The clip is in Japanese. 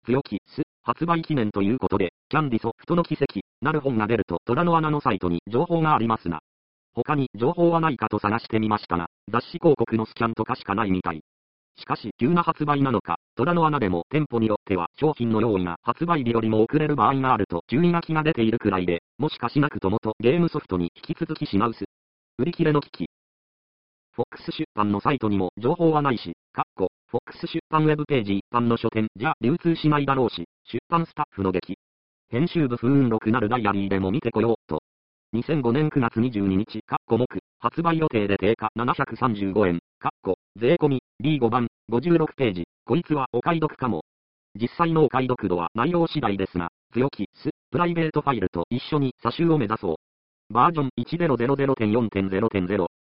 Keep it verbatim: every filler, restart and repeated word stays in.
強気、す、発売記念ということで、キャンディソフトの奇跡、なる本が出ると虎の穴のサイトに情報がありますが、他に情報はないかと探してみましたが、雑誌広告のスキャンとかしかないみたい。しかし、急な発売なのか、虎の穴でも店舗によっては商品の用意が発売日よりも遅れる場合があると注意書きが出ているくらいで、もしかしなくともとゲームソフトに引き続き品薄。売り切れの危機。フォックス出版のサイトにも情報はないし、かっこ、フォックス出版ウェブページ一般の書店じゃ流通しないだろうし、出版スタッフの激。編集部不運録なるダイアリーでも見てこよう、と。にせんごねんくがつにじゅうににち、かっこ目、発売予定で定価ななひゃくさんじゅうごえん、かっこ、税込み、ビーご 版、ごじゅうろくページ、こいつはお買い得かも。実際のお買い得度は内容次第ですが、強気、す、プライベートファイルと一緒に査集を目指そう。バージョン いちゼロゼロゼロてんよんてんゼロてんゼロ。